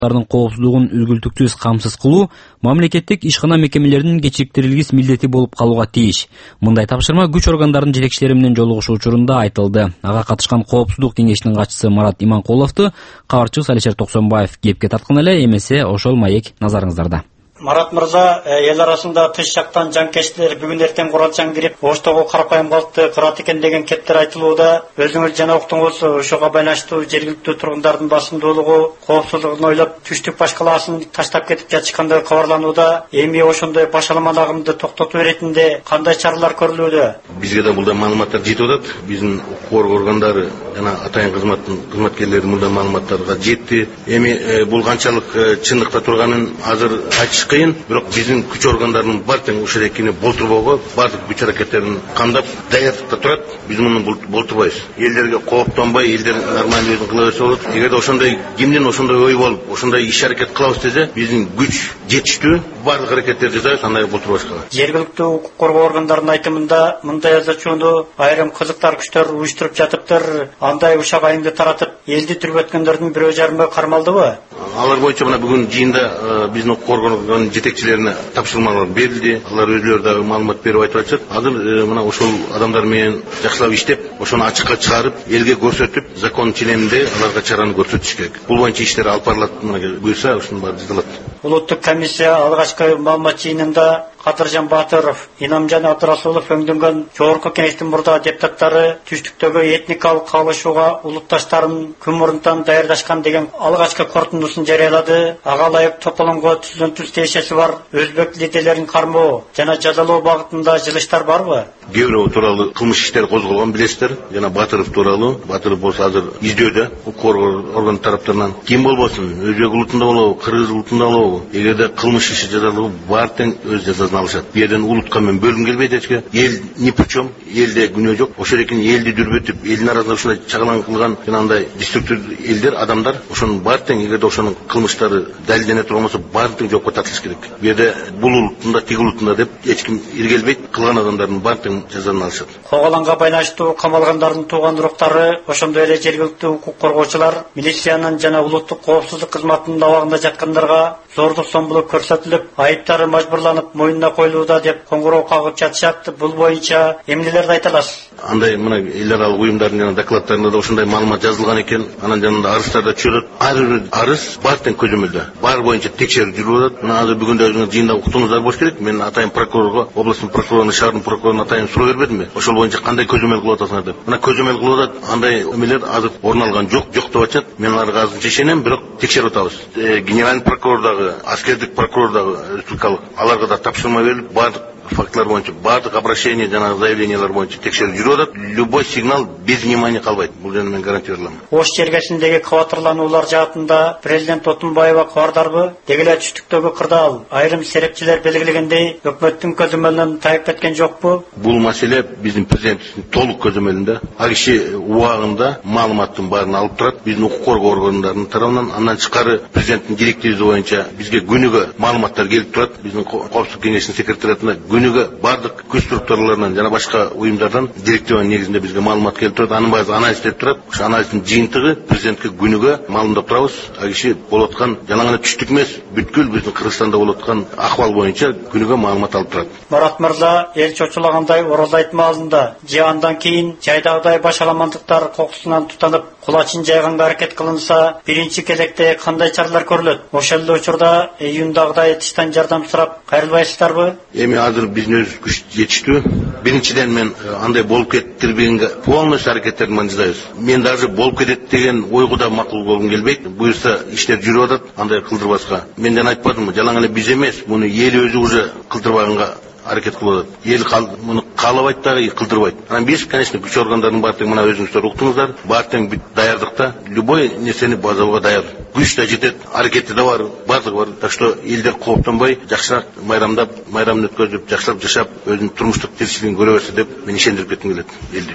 коопсуздугун үзгүлтүксүз камсыз кылуу мамлекеттик ишкана мекемелеринин кечиктирилгис милдети болуп калууга тийиш. Мындай тапшырма күч органдарынын жетекчилери менен жолугушуу учурунда айтылды. Ага катышкан коопсуздук кеңешинин катчысы Марат Иманкуловду кабарчыбыз Алишер Токсонбаев кепке тарткан эле. Эмесе ошол маек назарыңыздарда. Марат мырза, эл арасында тыш жактан жанкечтилер бүгүн эртең куралчан кирип, Оштогу карапайым калкты кырат экен деген кептер айтылууда. Өзүңүз жана уктуңуз, ошого байланыштуу жергиликтүү тургундардын басымдуулугу коопсуздугун ойлоп түштүк баш калаасын таштап кетип жатышкандыгы кабарланууда. Эми ошондой башаламан агымды токтотуу иретинде кандай чаралар көрүлүүдө? Бизге да мындай маалыматтар жетип атат. Биздин укук органдары жана атайын кызматкерлери мындай маалыматтарга жетти. Эми бул канчалык чындыкта турганын азыр айтыш кыйын, бирок биздин күч органдарынын бардык ушул экени болтурбоого, бардык күч аракеттерин кандап даярдыкта турат. Биз муну болтурбайбыз. Элдерге кооптонбой, элдер нормалдуу өзүн кыла берсе болот. Эгерде ошондой кимдин ошондой ой болуп, ошондой иш аракет кылабыз десе, биздин күч жетиштүү бардык аракеттерди жасайбыз, андай болтурбашка. Жергиликтүү укук коргоо органдарынын айтымында мындай азачууну айрым кызыктар күчтөр уюштуруп жатыптыр. Андай ушак айымды таратып, элди түрбөткөндөрдүн бирөө жарымы кармалдыбы? Алар боюнча мына бүгүн жыйында биздин укук органдарынын жетекчилерине тапшырмалар берилди. Алар өзүлөрү дагы маалымат берип айтып атышат. Азыр мына ошол адамдар менен жакшылап иштеп, ошону ачыкка чыгарып, элге көрсөтүп, закон ченеминде аларга чараны көрсөтүш керек. Бул боюнча иштер алып барылат, буйрса ушунун баары жасалат. Улуттук комиссия алгачкы маалымат жыйынында Кадыржан Батыров, Инамжан Абдырасулов өңдөнгөн жогорку кеңештин мурда депутаттары түштүктөгү этникалык кагылышууга улутташтарын күн мурунтан даярдашкан деген алгачкы корутундусун жарыялады. Ага ылайык тополомго түзүлүнтүс тиешеси бар өзбек лидерлерин кармоо жана жазалоо багытында жылыштар барбы? Гевров тууралуу кылмыш иштери козголгон билесиздер. Жана Батыров тууралуу. Батыров болсо азыр издөөдө укук орган тараптарынан. Ким болбосун, өзбек улутунда болобу, кыргыз улутунда болобу, эгерде кылмыш иши жазалуу бар тең өз жазасын алышат. Бу жерден улутка мен бөлгүм келбейт эчке. Эл ни причем, элде күнөө жок. Ошол экен элди дүрбөтүп, элдин арасында ушундай чагалаң кылган жанагындай деструктив элдер, адамдар, ошонун бар тең эгерде ошонун кылмыштары далилдене турган болсо, бар тең жокко тартылыш керек. Бу жерде бул улутунда, тиги улутунда деп эч ким иргелбейт. Кылган адамдардын бар тең жазасын алышат. Коголанга байланыштуу камалгандардын тууган уруктары, ошондой эле жергиликтүү укук коргоочулар, милициянын жана улуттук коопсуздук кызматынын абагында жаткандарга зордук зомбулук көрсөтүлүп, айыптары мажбурланып моюнуна коюлууда деп коңгуроо кагып жатышат. Бул боюнча эмнелерди айта аласыз? Андай мына эл аралык уюмдардын жана докладтарында да ошондой маалымат жазылган экен. Анан жанында арыздар да чыгат. Ар бир арыз бар тең көзөмөлдө. Бар боюнча текшерүү жүрүп атат. Мына азыр бүгүн да өзүңүз жыйында уктуңуздар болуш керек. Мен атайын прокурорго, областын прокуроруна, шаардын прокуроруна атайын суроо бербедимби? Ошол боюнча кандай көзөмөл кылып атасыңар деп. Мына көзөмөл кылып атат. Андай эмелер азыр орун алган жок деп атышат. Мен аларга азырынча ишенем, бирок текшерип атабыз. Генеральный прокурор дагы, аскердик прокурор дагы республикалык аларга да тапшырма берилип, бардык фактылар боюнча, бардык обращение жана заявлениялар боюнча текшерүү жүрүп атат. Любой сигнал без внимания калбайт. Бул жерде мен гарантиялайм. Ош жергесиндеги кабатырлануулар жаатында президент Отунбаева кабардарбы? Деги эле түштүктөгү кырдаал айрым серепчилер белгилегендей өкмөттүн көзөмөлүнөн тайып кеткен жокпу? Бул маселе биздин президенттин толук көзөмөлүндө. Ал киши убагында маалыматтын баарын алып турат. Биздин укук коргоо органдарынын тарабынан, андан тышкары президенттин директивиси боюнча бизге күнүгө маалыматтар келип турат. Биздин коопсуздук кеңешинин секретариатына күнүгө бардык күч структураларынан жана башка уюмдардан директива негизинде бизге маалымат келип турат. Анын баасы анализдеп турат. Ошо анализдин жыйынтыгы президентке күнүгө маалымдап турабыз. Ал киши болуп аткан жана гана түштүк эмес, бүткүл биздин Кыргызстанда болуп аткан акыбал боюнча күнүгө маалымат алып турат. Марат мырза, эл чочулагандай Орол айтмаалында же андан кийин жайдагыдай башаламандыктар кокусунан тутанып, кулачин жайганга аракет кылынса, биринчи кезекте кандай чаралар көрүлөт? Ошол эле учурда июндагыдай тыштан жардам сурап кайрылбайсыздарбы? Эми азыр биздин өз күч жетиштүү. Биринчиден мен андай болуп кетирбегенге полностью аракеттерди жасайбыз. Мен даже болуп кетет деген ойго да макул болгум келбейт. Буюрса иштер жүрүп атат, андай кылдырбаска. Мен жана айтпадымбы, жалаң эле биз эмес, муну эл өзү уже кылдырбаганга аракет кылып атат. Эл муну каалабайт дагы, кылдырбайт. Анан биз, конечно, күч органдарынын баары тең мына өзүңүздөр уктуңуздар, баары тең бүт даярдыкта, любой нерсени базалууга даяр. Күч да жетет, аракети да бар, бардыгы бар. Так что элдер кооптонбой, жакшыраак майрамдап, майрамды өткөзүп, жакшылап жашап, өзүнүн турмуштук тиричилигин көрө берсе деп мен ишендирип кетким келет элди.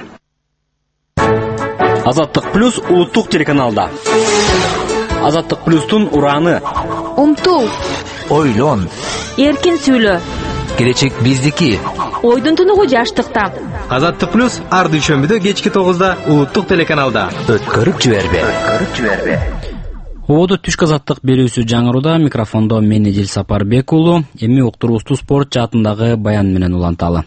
Азаттык плюс улуттук телеканалда. Азаттык плюстун ураны. Умтул. Ойлон. Эркин сүйлө. Келечек биздики. Ойдун тунугу жаштыкта. Азаттык плюс ар дүйшөмбүдө кечки 9-да улуттук телеканалда. Өткөрүп жибербе. Ободо түшкү азаттык берүүсү жаңырууда. Микрофондо мен Эдил Сапарбек уулу. Эми уктуруубузду спорт жаатындагы баян менен уланталы.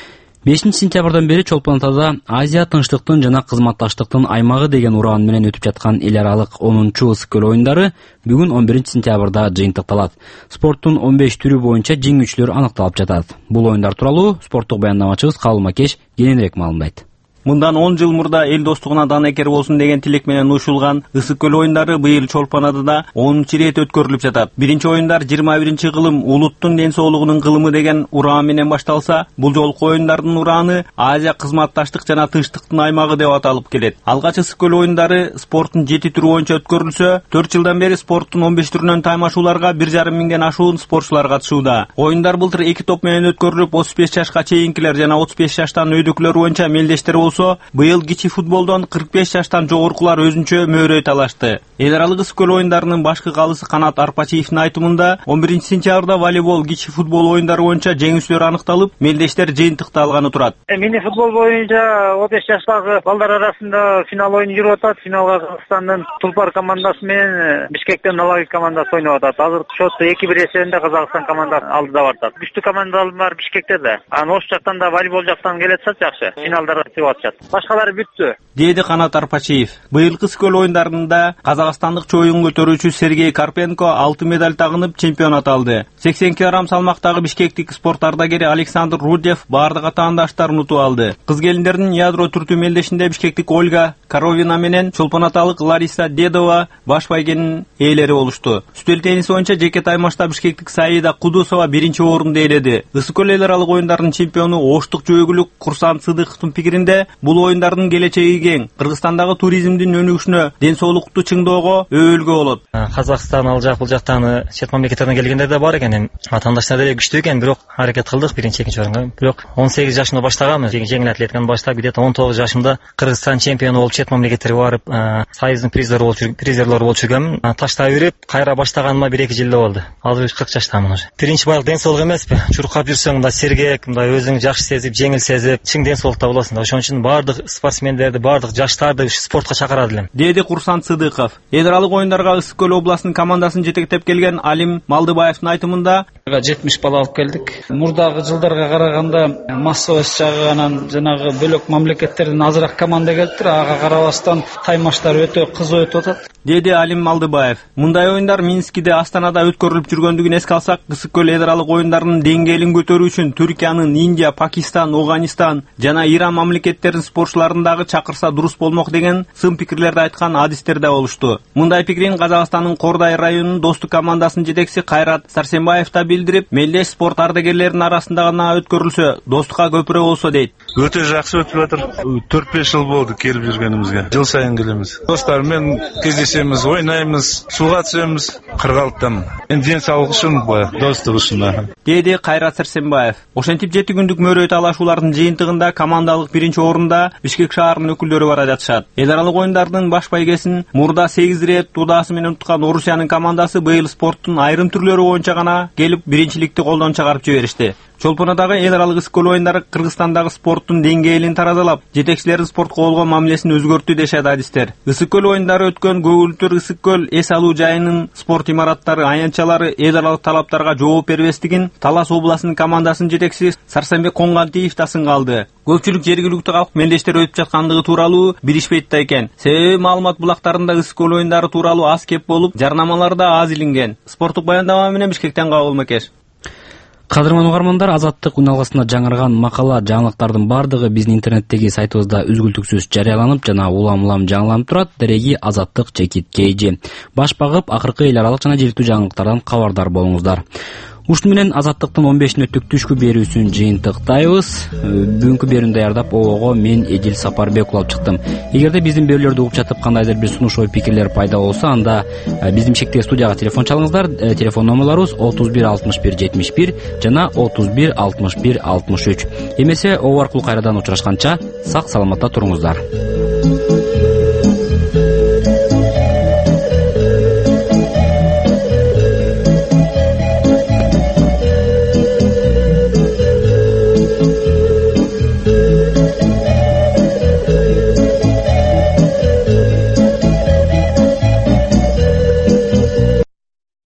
5 сентябрдан бери Чолпон Атада Азия тынчтыктын жана кызматташтыктын аймагы деген ураан менен өтүп жаткан эл аралык 10-чу ысык-көл оюндары бүгүн 11 сентябрда жыйынтыкталат. Спорттун 15 түрү боюнча жеңүүчүлөр аныкталып жатат. Бул оюндар тууралуу спорттук баяндамачыбыз Кабыл Макеш кененирээк маалымдайт. Мындан 10 жыл мурда эл достугуна данекер болсун деген тилек менен уюшулган ысык-көл оюндары быйыл Чолпон Атада 10-чу ирет өткөрүлүп жатат. Биринчи оюндар 21-чи кылым улуттун ден соолугунун кылымы деген ураан менен башталса, бул жолку оюндардын урааны Азия кызматташтык жана тынчтыктын аймагы деп аталып келет. Алгач ысык-көл оюндары спорттун 7 түрү боюнча өткөрүлсө, 4 жылдан бери спорттун 15 түрүнөн таймашууларга 1,5 миңден ашуун спортчулар катышууда. Оюндар былтыр 2 топ менен өткөрүлүп, 35 жашка чейинкилер жана 35 жаштан өйдүкүлөр боюнча мелдештер быйыл кичи футболдон 45 жаштан жогоркулар өзүнчө мөөрөй талашты. Эл аралык ысык-көл оюндарынын башкы калысы Канат Арпачиевдин айтымында 11 сентябрда волейбол, кичи футбол оюндары боюнча жеңүүчүлөр аныкталып, мелдештер жыйынтыкталганы турат. Мини футбол боюнча 15 жаштагы балдар арасында финал оюну жүрүп атат. Финалга Казакстандын Тулпар командасы менен Бишкектен Налаги командасы ойноп атат. Азыр счёту 2-1 эсебинде Казакстан командасы алдыда барат. Күчтүү командалар бар Бишкекте да. Ош жактан да волейбол жактан келет жакшы. Финалдарга чыгып атышат. Башкалары бүттү, деди Канат Арпачиев. Быйылкы ысык-көл оюндарында казакстандык чоюн көтөрүүчү Сергей Карпенко 6 медаль тагынып чемпионат алды. 80 кг салмактагы бишкектик спорт ардагери Александр Рудев бардык атаандаштарын утуп алды. Кыз келиндердин ядро түртүү мелдешинде бишкектик Ольга Коровина менен Чолпон Аталык Лариса Дедова баш байгенин ээлери болушту. Үстөл теннис боюнча жеке таймашта бишкектик Саида Кудусова 1-чи орунду ээледи. Ысык-көл эл аралык оюндарынын чемпиону Оштук жөөгүлүк Курсан Сыдыковдун пикиринде, бул оюндардын келечеги кең. Кыргызстандагы туризмдин өнүгүшүнө, ден соолукту чыңдоого өбөлгө болот. Казакстан ал жак бул жактан чет мамлекеттерден келгендер да бар экен. Атаандаштар деле күчтүү экен, бирок аракет кылдык биринчи, экинчи орунга. Бирок 18 жашымда баштаганбыз. Жеңил атлетиканы баштап, где-то 19 жашымда Кыргызстан чемпиону болуп, чет мамлекеттерге барып, союздун призерлору болуп жүргөмүн. Таштай берип, кайра баштаганыма 1-2 жылда болду. Азыр 40 жаштамын уже. Биринчи баардык ден соолук эмеспи? Чуркап жүрсөң мындай сергек, мындай өзүң жакшы сезип, жеңил сезип, чың ден соолукта болосуң. Ошон үчүн баардык спортсмендерди, бардык жаштарды спортко чакырат элем, деди Курсан Сыдыков. Эл аралык оюндарга Ысык-көл областынын командасын жетектеп келген Алим Малдыбаевдин айтымында 70 бала алып келдик. Мурдагы жылдарга караганда массовость жагынан жанагы бөлөк мамлекеттерден азыраак команда келиптир. Ага карабастан таймаштар өтө кызуу өтүп атат, деди Алим Малдыбаев. Мындай оюндар Минскиде, Астанада өткөрүлүп жүргөндүгүн эске алсак, Ысык-көл эл аралык оюндарынын деңгээлин көтөрүү үчүн Түркиянын, Индия, Пакистан, Афганистан жана Иран мамлекеттеринин спортчуларын дагы чакырса дурус болмок деген сын пикирлерди айткан адистер да болушту. Мындай пикирин Казакстандын Кордай районунун достук командасынын жетекчиси Кайрат Сарсенбаев да билдирип, мелдеш спорт ардагерлеринин арасында гана өткөрүлсө, достукка көпүрө болсо дейт. Өтө жакшы өтүп атыр. 4-5 жыл болду келип жүргөнүбүзгө. Жыл сайын келебиз. Достар менен кездешебиз, ойнайбыз, сууга түшөбүз. Кыргалтан. Ден соолук үчүн, достук үчүн, деди Кайрат Сарсенбаев. Ошентип 7 күндүк мөөрөй талашуулардын жыйынтыгында командалык 1-чи орунда Бишкек шаарынын өкүлдөрү бара жатышат. Эл аралык оюндардын баш байгесин мурда 8 ирет туудасы менен уткан Орусиянын командасы быйыл спорттун айрым түрлөрү боюнча гана келип биринчиликти колдон чыгарып жиберишти. Чолпон Атадагы эл аралык ысык-көл оюндары Кыргызстандагы спорттун деңгээлин таразалап, жетекчилердин спортко болгон мамилесин өзгөрттү дешет адистер. Ысык-көл оюндары өткөн көгүлтүр Ысык-көл эс алуу жайынын спорт имараттары, аянтчалары эл аралык талаптарга жооп бербестигин Талас областынын командасынын жетекчиси Сарсенбек Коңгантиев да сынга алды. Көпчүлүк жергиликтүү калк мелдештер өтүп жаткандыгы тууралуу билишпейт да экен. Себеби маалымат булактарында ысык-көл оюндары тууралуу аз кеп болуп, жарнамалар да аз илинген. Спорттук баяндама менен Бишкектен Кабыл Макеш. Кадырман угармандар, Азаттык үналгысына жаңырган макала, жаңылыктардын бардыгы биздин интернеттеги сайтыбызда үзгүлтүксүз жарыяланып жана улам-улам жаңыланып турат. Дереги Azattyk.kg. Баш багып, акыркы эл аралык жана жиликтүү жаңылыктардан кабардар болуңуздар. Ушуну менен Азаттыктын 15 мүнөттүк түшкү берүүсүн жыйынтыктайбыз. Бүгүнкү берүүнү даярдап ОООго мен Эдил Сапарбек алып чыктым. Эгерде биздин берүүлөрдү угуп жатып кандайдыр бир сунуш ой пикирлер пайда болсо, анда биздин чектеги студияга телефон чалыңыздар. Телефон номерлорубуз 31 61 71 жана 31 61 63. Эмесе оо аркылуу кайрадан учурашканча сак саламатта туруңуздар.